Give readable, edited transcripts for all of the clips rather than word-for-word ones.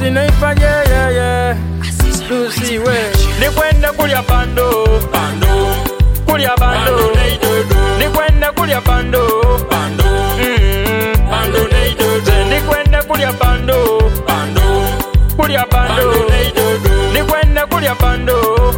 Sniper, yeah. Lucy, we. Nikwenda kulya bando. Kulya bando. Nikwenda kulya bando. Nikwenda kulya bando. Kulya bando. Nikwenda kulya bando.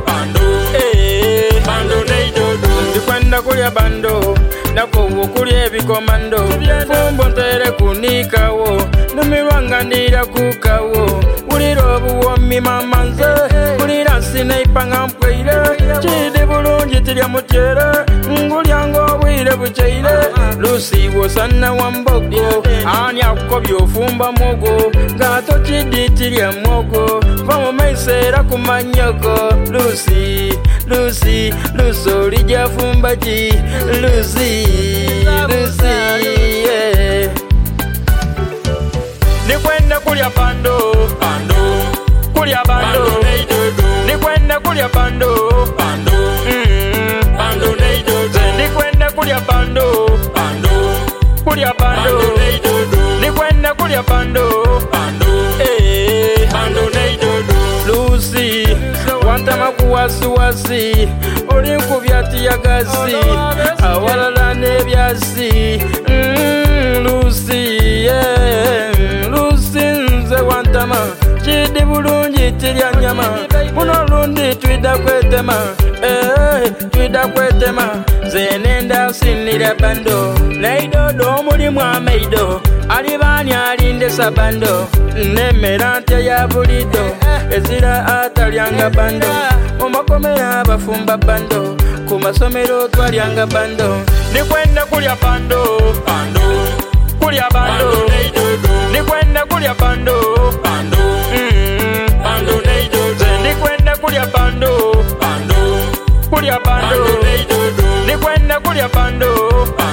Nikwenda kulya bando. Nakowo kulya ebikomando. Fumbo ntere kunikawo. Numirwanga ndira kukawo. Ulira obuwomi mama nze. Ulira Sniper nga mpweire. Chidi bulungi tilya mutyere. Ngulyanga obwire bukyire. Lucy wosana wambogo. Ani akukobya ofumba mwogo. Gato chidi tilya mwogo. Va mu maiso era kumanyogo. Lucy olija fumba ki. Lucy, yeah. Nikwenda kulya bando. Kulya bando. Nikwenda kulya bando. Nikwenda kulya bando. Kulya bando. Nikwenda kulya bando. Lucy wantama kuwasiwasi. Olinkubya tiyagazi. Awalala nebyasi. Lucy, yeah. Lucy nze wantama. Chidi bulungi tilya nyama. Muno lundi twida kwetema. Twida kwetema. Zenenda sinira bando. Naidodo mulimu amaido. Alibani alinde sabando. Nemerante ya bulido. Ezira atalyanga bando. Omakomera abafumba bando. Kumasomero twalyanga bando. Nikwenda kulya bando. Kulya bando. Nikwenda kulya bando. Nikwenda kulya bando. Kulya bando. Nikwenda kulya bando.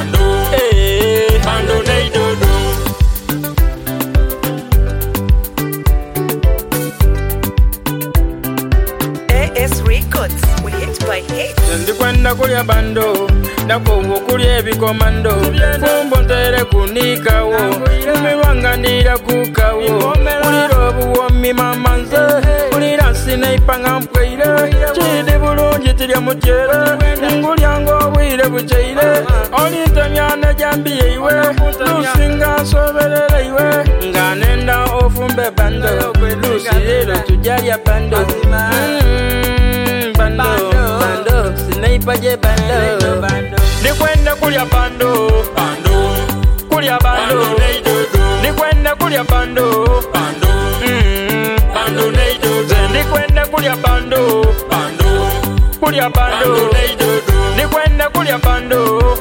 AS Records, we hit by hit. Ndikwenda kulya bando. Nakowo kulya ebikomando. Fumbo ntere kunikawo. Numirwanga ndira kukawo. Ulira obuwomi mama nze. Ulira Sniper nga mpweire. Chidi bulungi tilya mutyere. Ngulyanga obwire bukyire. Olintamyana jambiye iwe. Lucy nga nsoberera iwe. Nga nenda ofumbe bando. Lucy lero tujalya bando. Bando. Sniper je bando. Nikwenda kulya bando. Kulya bando. Nikwenda kulya bando. Nikwenda kulya bando. Kulya bando. Nikwenda kulya bando.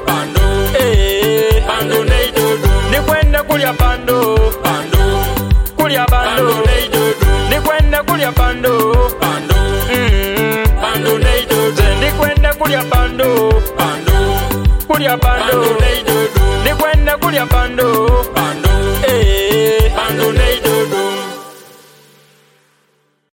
Nikwenda kulya bando. Kulya bando. Nikwenda kulya bando. Nikwenda kulya bando. Kulya bando. Nikwenda kulya bando.